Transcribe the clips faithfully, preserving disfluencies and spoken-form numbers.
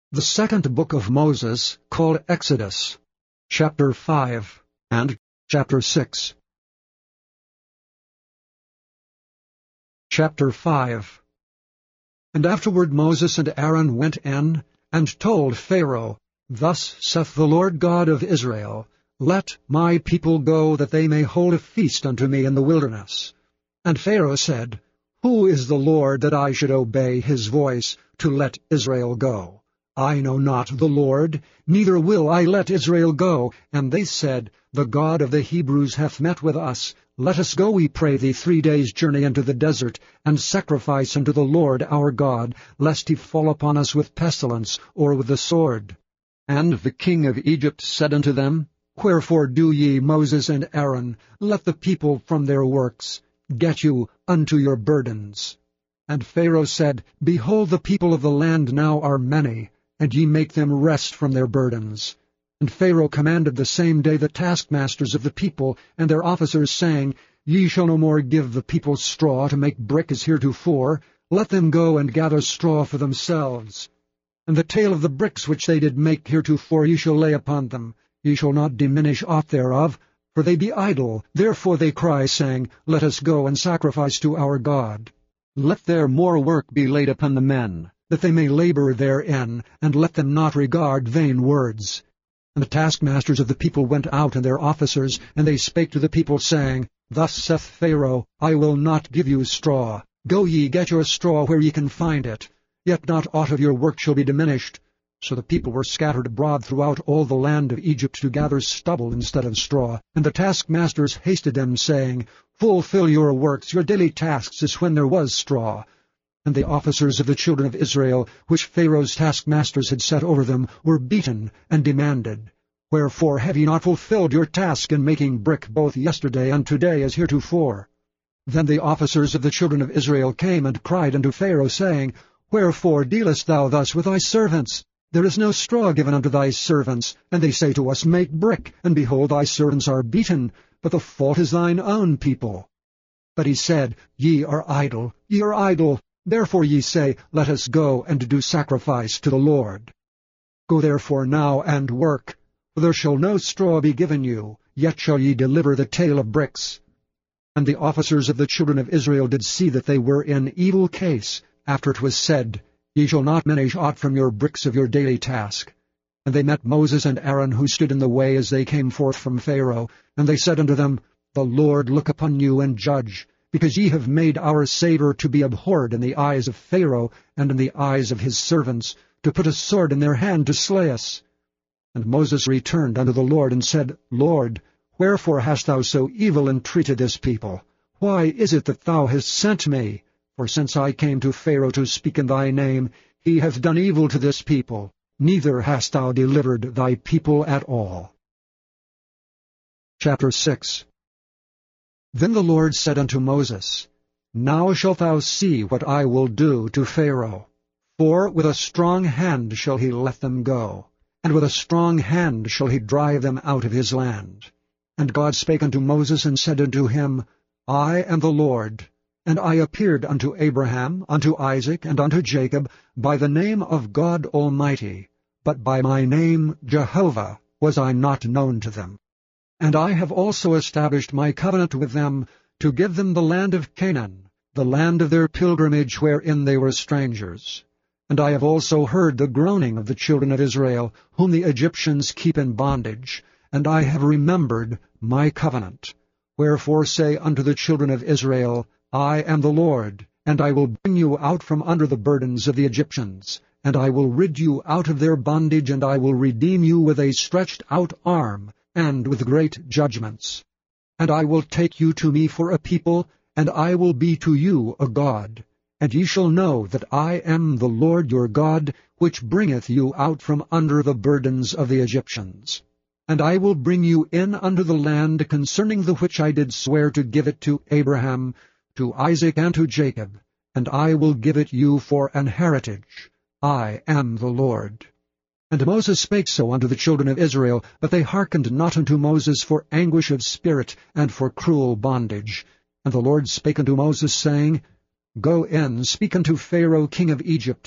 The second book of Moses, called Exodus, chapter five and chapter six. Chapter five. And afterward Moses and Aaron went in, and told Pharaoh, Thus saith the Lord God of Israel, Let my people go, that they may hold a feast unto me in the wilderness. And Pharaoh said, Who is the Lord, that I should obey his voice, to let Israel go? I know not the Lord, neither will I let Israel go. And they said, The God of the Hebrews hath met with us. Let us go, we pray thee, three days' journey into the desert, and sacrifice unto the Lord our God, lest he fall upon us with pestilence, or with the sword. And the king of Egypt said unto them, Wherefore do ye, Moses and Aaron, let the people from their works get you unto your burdens? And Pharaoh said, Behold, the people of the land now are many, and ye make them rest from their burdens. And Pharaoh commanded the same day the taskmasters of the people and their officers, saying, Ye shall no more give the people straw to make brick as heretofore. Let them go and gather straw for themselves. And the tale of the bricks which they did make heretofore ye shall lay upon them. Ye shall not diminish aught thereof, for they be idle. Therefore they cry, saying, Let us go and sacrifice to our God. Let their more work be laid upon the men, that they may labor therein, and let them not regard vain words. And the taskmasters of the people went out, and their officers, and they spake to the people, saying, Thus saith Pharaoh, I will not give you straw. Go ye, get your straw where ye can find it. Yet not aught of your work shall be diminished. So the people were scattered abroad throughout all the land of Egypt to gather stubble instead of straw. And the taskmasters hasted them, saying, Fulfill your works, your daily tasks, as when there was straw. And the officers of the children of Israel, which Pharaoh's taskmasters had set over them, were beaten, and demanded, Wherefore have ye not fulfilled your task in making brick both yesterday and today as heretofore? Then the officers of the children of Israel came and cried unto Pharaoh, saying, Wherefore dealest thou thus with thy servants? There is no straw given unto thy servants. And they say to us, Make brick, and behold, thy servants are beaten, but the fault is thine own people. But he said, Ye are idle, ye are idle. Therefore ye say, Let us go and do sacrifice to the Lord. Go therefore now and work, for there shall no straw be given you, yet shall ye deliver the tale of bricks. And the officers of the children of Israel did see that they were in evil case, after it was said, Ye shall not diminish aught from your bricks of your daily task. And they met Moses and Aaron, who stood in the way as they came forth from Pharaoh. And they said unto them, The Lord look upon you and judge, because ye have made our savour to be abhorred in the eyes of Pharaoh and in the eyes of his servants, to put a sword in their hand to slay us. And Moses returned unto the Lord, and said, Lord, wherefore hast thou so evil entreated this people? Why is it that thou hast sent me? For since I came to Pharaoh to speak in thy name, he hath done evil to this people, neither hast thou delivered thy people at all. Chapter six. Then the Lord said unto Moses, Now shalt thou see what I will do to Pharaoh. For with a strong hand shall he let them go, and with a strong hand shall he drive them out of his land. And God spake unto Moses, and said unto him, I am the Lord, and I appeared unto Abraham, unto Isaac, and unto Jacob, by the name of God Almighty, but by my name Jehovah was I not known to them. And I have also established my covenant with them, to give them the land of Canaan, the land of their pilgrimage wherein they were strangers. And I have also heard the groaning of the children of Israel, whom the Egyptians keep in bondage, and I have remembered my covenant. Wherefore say unto the children of Israel, I am the Lord, and I will bring you out from under the burdens of the Egyptians, and I will rid you out of their bondage, and I will redeem you with a stretched out arm, and with great judgments. And I will take you to me for a people, and I will be to you a God. And ye shall know that I am the Lord your God, which bringeth you out from under the burdens of the Egyptians. And I will bring you in unto the land concerning the which I did swear to give it to Abraham, to Isaac, and to Jacob, and I will give it you for an heritage. I am the Lord. And Moses spake so unto the children of Israel, but they hearkened not unto Moses for anguish of spirit, and for cruel bondage. And the Lord spake unto Moses, saying, Go in, speak unto Pharaoh king of Egypt,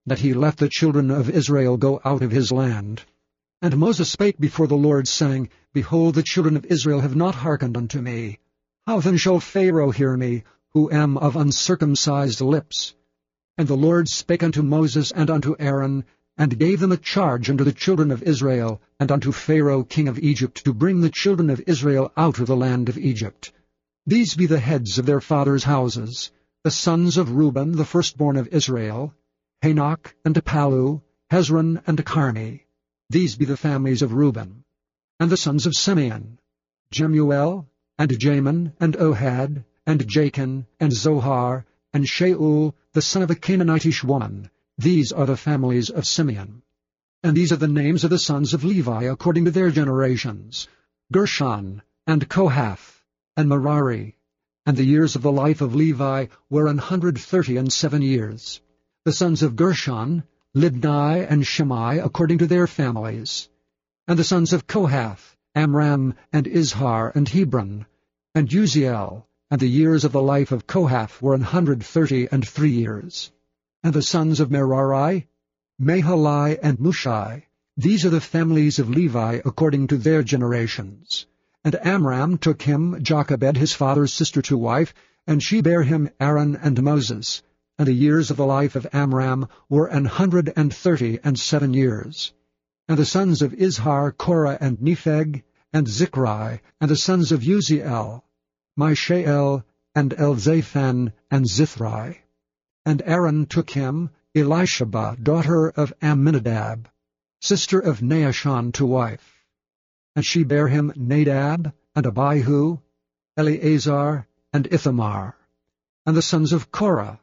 that he let the children of Israel go out of his land. And Moses spake before the Lord, saying, Behold, the children of Israel have not hearkened unto me. How then shall Pharaoh hear me, who am of uncircumcised lips? And the Lord spake unto Moses and unto Aaron, and gave them a charge unto the children of Israel, and unto Pharaoh king of Egypt, to bring the children of Israel out of the land of Egypt. These be the heads of their fathers' houses, the sons of Reuben, the firstborn of Israel, Hanok, and Palu, Hezron, and Carmi. These be the families of Reuben. And the sons of Simeon, Jemuel, and Jamin, and Ohad, and Jachin, and Zohar, and Shaul, the son of a Canaanitish woman. These are the families of Simeon. And these are the names of the sons of Levi according to their generations, Gershon, and Kohath, and Merari. And the years of the life of Levi were an hundred thirty and seven years. The sons of Gershon, Libni and Shimei, according to their families. And the sons of Kohath, Amram, and Izhar, and Hebron, and Uziel. And the years of the life of Kohath were an hundred thirty and three years. And the sons of Merari, Mahali, and Mushai. These are the families of Levi according to their generations. And Amram took him Jochebed his father's sister to wife, and she bare him Aaron and Moses. And the years of the life of Amram were an hundred and thirty and seven years. And the sons of Izhar, Korah, and Nepheg, and Zichri, and the sons of Uziel, Mishael, and Elzaphan, and Zithri. And Aaron took him Elisheba, daughter of Amminadab, sister of Naashon, to wife. And she bare him Nadab, and Abihu, Eleazar, and Ithamar. And the sons of Korah,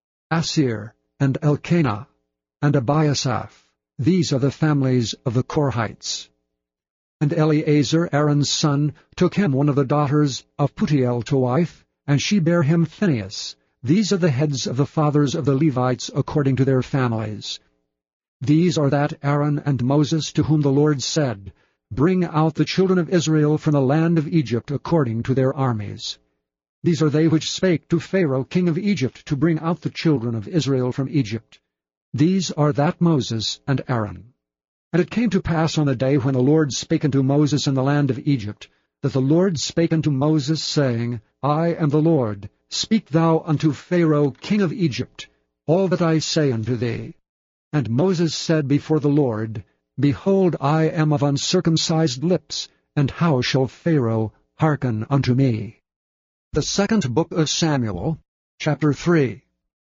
Asir, and Elkanah, and Abiasaph. These are the families of the Korhites. And Eleazar, Aaron's son, took him one of the daughters of Putiel to wife, and she bare him Phinehas. These are the heads of the fathers of the Levites according to their families. These are that Aaron and Moses to whom the Lord said, Bring out the children of Israel from the land of Egypt according to their armies. These are they which spake to Pharaoh king of Egypt to bring out the children of Israel from Egypt. These are that Moses and Aaron. And it came to pass on the day when the Lord spake unto Moses in the land of Egypt, that the Lord spake unto Moses, saying, I am the Lord. Speak thou unto Pharaoh king of Egypt all that I say unto thee. And Moses said before the Lord, Behold, I am of uncircumcised lips, and how shall Pharaoh hearken unto me? The second book of Samuel, chapter three.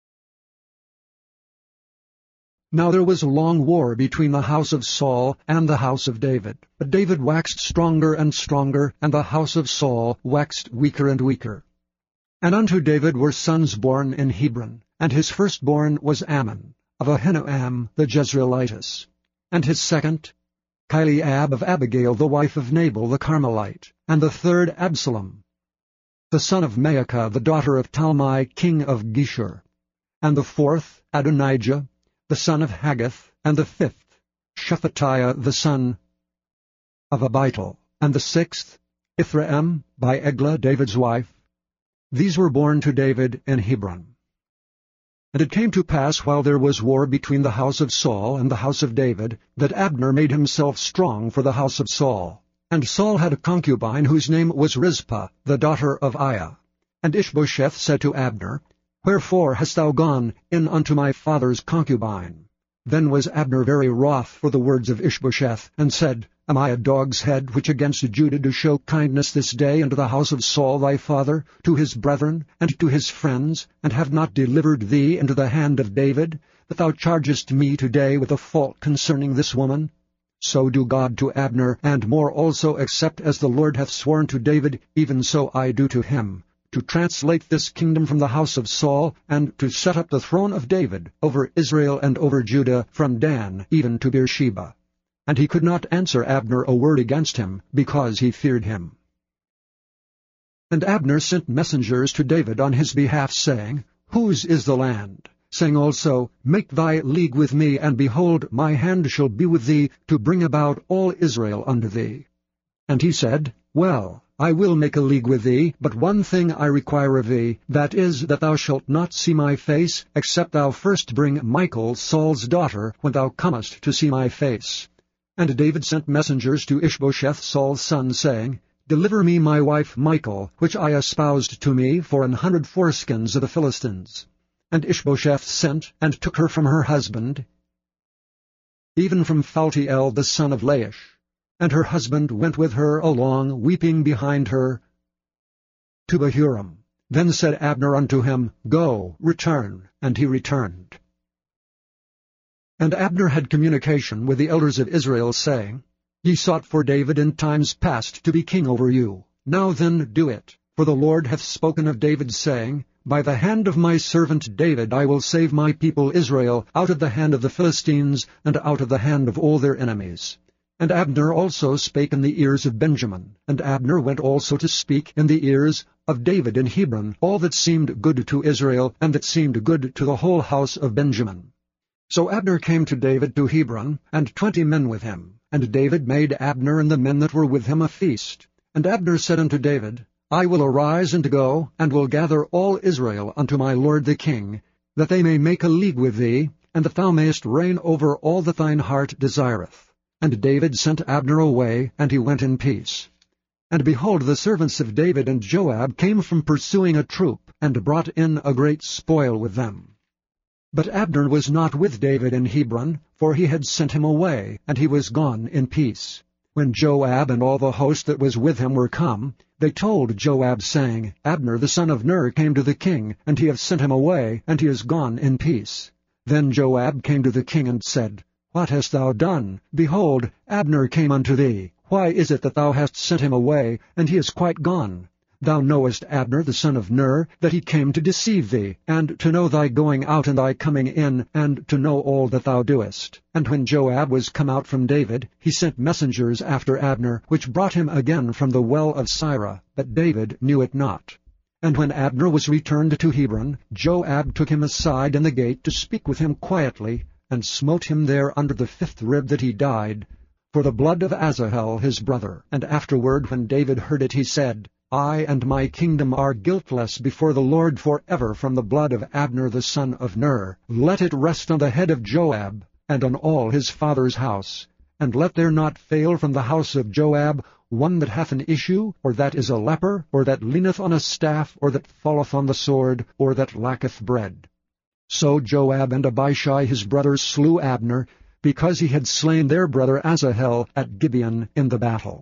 Now there was a long war between the house of Saul and the house of David. But David waxed stronger and stronger, and the house of Saul waxed weaker and weaker. And unto David were sons born in Hebron, and his firstborn was Ammon, of Ahinoam the Jezreelitess, and his second, Chileab of Abigail the wife of Nabal the Carmelite, and the third Absalom, the son of Maacah the daughter of Talmai king of Geshur, and the fourth Adonijah the son of Haggith, and the fifth Shephatiah the son of Abital, and the sixth Ithream by Eglah David's wife. These were born to David in Hebron. And it came to pass, while there was war between the house of Saul and the house of David, that Abner made himself strong for the house of Saul. And Saul had a concubine whose name was Rizpah, the daughter of Aiah. And Ishbosheth said to Abner, Wherefore hast thou gone in unto my father's concubine? Then was Abner very wroth for the words of Ishbosheth, and said, Am I a dog's head, which against Judah do show kindness this day unto the house of Saul thy father, to his brethren, and to his friends, and have not delivered thee into the hand of David, that thou chargest me today with a fault concerning this woman? So do God to Abner, and more also, except as the Lord hath sworn to David, even so I do to him, to translate this kingdom from the house of Saul, and to set up the throne of David over Israel and over Judah, from Dan even to Beersheba. And he could not answer Abner a word against him, because he feared him. And Abner sent messengers to David on his behalf, saying, Whose is the land? Saying also, Make thy league with me, and behold, my hand shall be with thee, to bring about all Israel unto thee. And he said, Well, I will make a league with thee, but one thing I require of thee, that is, that thou shalt not see my face, except thou first bring Michal, Saul's daughter, when thou comest to see my face. And David sent messengers to Ishbosheth Saul's son, saying, Deliver me my wife Michal, which I espoused to me for an hundred foreskins of the Philistines. And Ishbosheth sent, and took her from her husband, even from Phaltiel the son of Laish. And her husband went with her along, weeping behind her, to Bahurim. Then said Abner unto him, Go, return. And he returned. And Abner had communication with the elders of Israel, saying, Ye sought for David in times past to be king over you. Now then do it. For the Lord hath spoken of David, saying, By the hand of my servant David I will save my people Israel out of the hand of the Philistines, and out of the hand of all their enemies. And Abner also spake in the ears of Benjamin. And Abner went also to speak in the ears of David in Hebron all that seemed good to Israel, and that seemed good to the whole house of Benjamin. So Abner came to David to Hebron, and twenty men with him. And David made Abner and the men that were with him a feast. And Abner said unto David, I will arise and go, and will gather all Israel unto my lord the king, that they may make a league with thee, and that thou mayest reign over all that thine heart desireth. And David sent Abner away, and he went in peace. And behold, the servants of David and Joab came from pursuing a troop, and brought in a great spoil with them. But Abner was not with David in Hebron, for he had sent him away, and he was gone in peace. When Joab and all the host that was with him were come, they told Joab, saying, Abner the son of Ner came to the king, and he hath sent him away, and he is gone in peace. Then Joab came to the king and said, What hast thou done? Behold, Abner came unto thee. Why is it that thou hast sent him away, and he is quite gone? Thou knowest Abner the son of Ner, that he came to deceive thee, and to know thy going out and thy coming in, and to know all that thou doest. And when Joab was come out from David, he sent messengers after Abner, which brought him again from the well of Sirah, but David knew it not. And when Abner was returned to Hebron, Joab took him aside in the gate to speak with him quietly, and smote him there under the fifth rib that he died, for the blood of Asahel his brother. And afterward, when David heard it, he said, I and my kingdom are guiltless before the Lord for ever from the blood of Abner the son of Ner. Let it rest on the head of Joab, and on all his father's house. And let there not fail from the house of Joab one that hath an issue, or that is a leper, or that leaneth on a staff, or that falleth on the sword, or that lacketh bread. So Joab and Abishai his brother slew Abner, because he had slain their brother Asahel at Gibeon in the battle.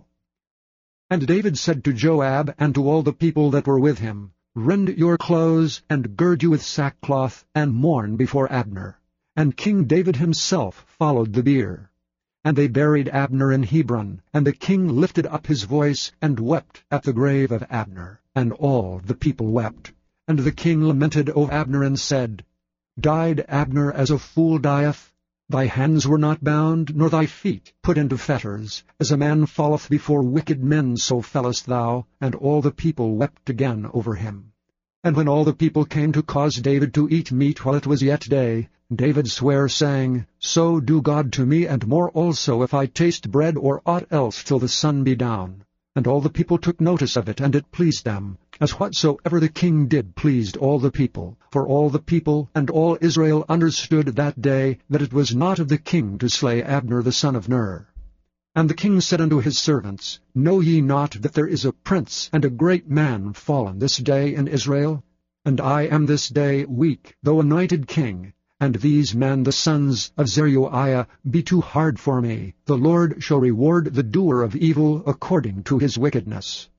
And David said to Joab and to all the people that were with him, Rend your clothes, and gird you with sackcloth, and mourn before Abner. And King David himself followed the bier. And they buried Abner in Hebron, and the king lifted up his voice, and wept at the grave of Abner. And all the people wept. And the king lamented over Abner, and said, Died Abner as a fool dieth? Thy hands were not bound, nor thy feet put into fetters. As a man falleth before wicked men, so fellest thou. And all the people wept again over him. And when all the people came to cause David to eat meat while it was yet day, David sware, saying, So do God to me, and more also, if I taste bread or aught else till the sun be down. And all the people took notice of it, and it pleased them, as whatsoever the king did pleased all the people. For all the people and all Israel understood that day that it was not of the king to slay Abner the son of Ner. And the king said unto his servants, Know ye not that there is a prince and a great man fallen this day in Israel? And I am this day weak, though anointed king. And these men, the sons of Zeruiah, be too hard for me. The Lord shall reward the doer of evil according to his wickedness.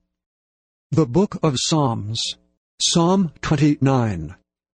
The Book of Psalms, Psalm twenty-nine.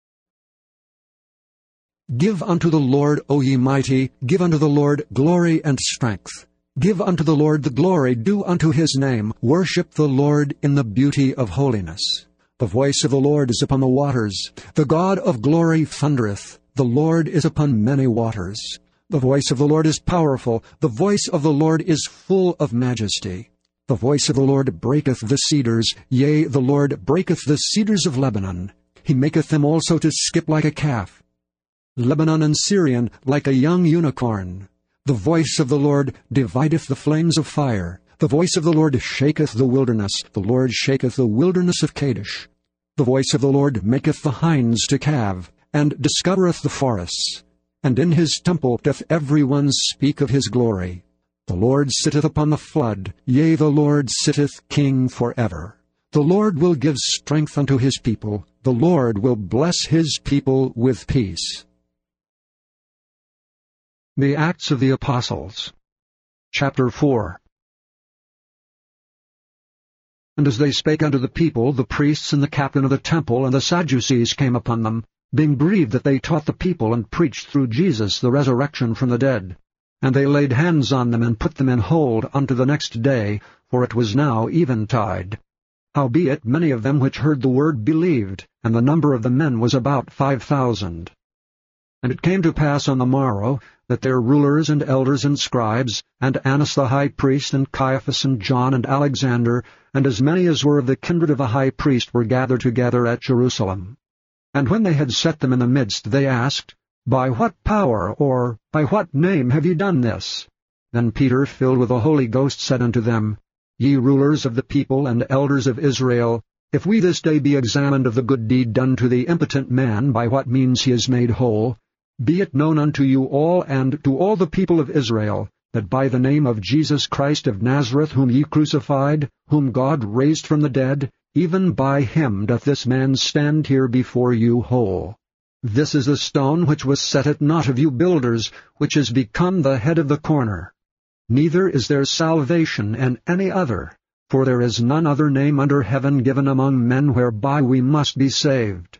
Give unto the Lord, O ye mighty, give unto the Lord glory and strength. Give unto the Lord the glory due unto his name. Worship the Lord in the beauty of holiness. The voice of the Lord is upon the waters. The God of glory thundereth. The Lord is upon many waters. The voice of the Lord is powerful. The voice of the Lord is full of majesty. The voice of the Lord breaketh the cedars. Yea, the Lord breaketh the cedars of Lebanon. He maketh them also to skip like a calf. Lebanon and Syrian like a young unicorn. The voice of the Lord divideth the flames of fire. The voice of the Lord shaketh the wilderness, the Lord shaketh the wilderness of Kadesh. The voice of the Lord maketh the hinds to calve, and discovereth the forests. And in his temple doth every one speak of his glory. The Lord sitteth upon the flood, yea, the Lord sitteth king forever. The Lord will give strength unto his people, the Lord will bless his people with peace. The Acts of the Apostles, Chapter four. And as they spake unto the people, the priests and the captain of the temple and the Sadducees came upon them, being grieved that they taught the people and preached through Jesus the resurrection from the dead. And they laid hands on them and put them in hold unto the next day, for it was now eventide. Howbeit many of them which heard the word believed, and the number of the men was about five thousand. And it came to pass on the morrow, that their rulers and elders and scribes, and Annas the high priest, and Caiaphas, and John, and Alexander, and as many as were of the kindred of the high priest, were gathered together at Jerusalem. And when they had set them in the midst, they asked, By what power, or by what name have ye done this? Then Peter, filled with the Holy Ghost, said unto them, Ye rulers of the people and elders of Israel, if we this day be examined of the good deed done to the impotent man, by what means he is made whole, be it known unto you all and to all the people of Israel, that by the name of Jesus Christ of Nazareth, whom ye crucified, whom God raised from the dead, even by him doth this man stand here before you whole. This is the stone which was set at naught of you builders, which is become the head of the corner. Neither is there salvation in any other, for there is none other name under heaven given among men whereby we must be saved.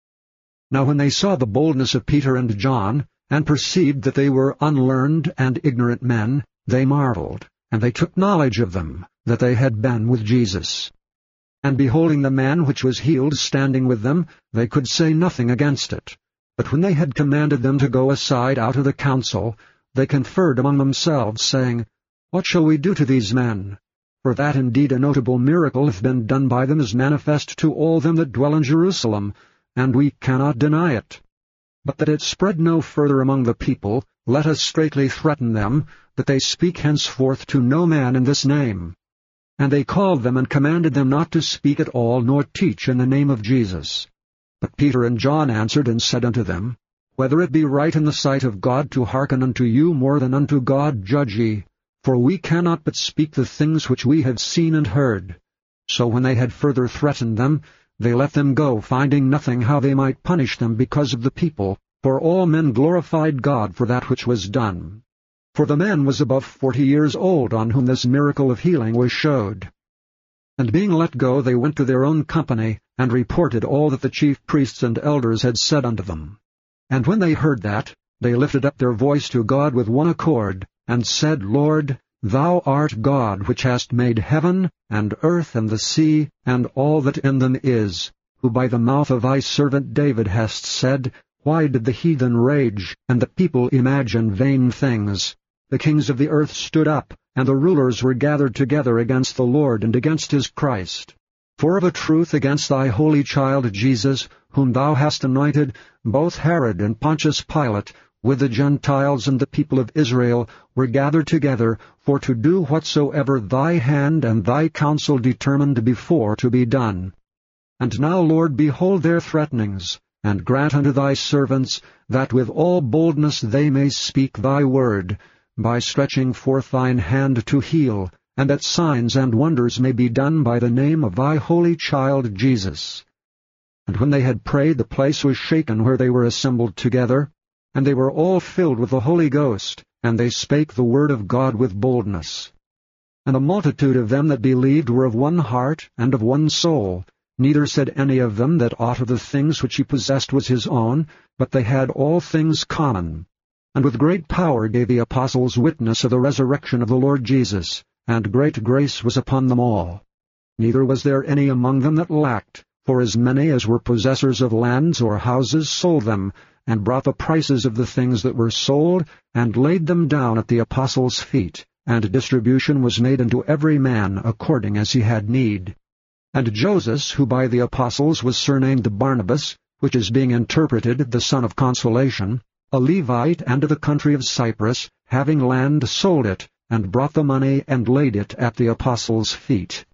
Now when they saw the boldness of Peter and John, and perceived that they were unlearned and ignorant men, they marveled, and they took knowledge of them, that they had been with Jesus. And beholding the man which was healed standing with them, they could say nothing against it. But when they had commanded them to go aside out of the council, they conferred among themselves, saying, What shall we do to these men? For that indeed a notable miracle hath been done by them is manifest to all them that dwell in Jerusalem, and we cannot deny it. But that it spread no further among the people, let us straitly threaten them, that they speak henceforth to no man in this name. And they called them and commanded them not to speak at all, nor teach in the name of Jesus. But Peter and John answered and said unto them, Whether it be right in the sight of God to hearken unto you more than unto God, judge ye. For we cannot but speak the things which we have seen and heard. So when they had further threatened them, they let them go, finding nothing how they might punish them because of the people, for all men glorified God for that which was done. For the man was above forty years old, on whom this miracle of healing was showed. And being let go, they went to their own company, and reported all that the chief priests and elders had said unto them. And when they heard that, they lifted up their voice to God with one accord, and said, Lord, Thou art God, which hast made heaven, and earth, and the sea, and all that in them is, who by the mouth of thy servant David hast said, Why did the heathen rage, and the people imagine vain things? The kings of the earth stood up, and the rulers were gathered together against the Lord and against his Christ. For of a truth against thy holy child Jesus, whom thou hast anointed, both Herod and Pontius Pilate, with the Gentiles and the people of Israel, were gathered together, for to do whatsoever thy hand and thy counsel determined before to be done. And now, Lord, behold their threatenings, and grant unto thy servants, that with all boldness they may speak thy word, by stretching forth thine hand to heal, and that signs and wonders may be done by the name of thy holy child Jesus. And when they had prayed, the place was shaken where they were assembled together, and they were all filled with the Holy Ghost, and they spake the word of God with boldness. And a multitude of them that believed were of one heart and of one soul. Neither said any of them that aught of the things which he possessed was his own, but they had all things common. And with great power gave the apostles witness of the resurrection of the Lord Jesus, and great grace was upon them all. Neither was there any among them that lacked, for as many as were possessors of lands or houses sold them, and brought the prices of the things that were sold, and laid them down at the apostles' feet, and distribution was made unto every man according as he had need. And Joseph, who by the apostles was surnamed Barnabas, which is being interpreted the son of consolation, a Levite, and of the country of Cyprus, having land sold it, and brought the money and laid it at the apostles' feet.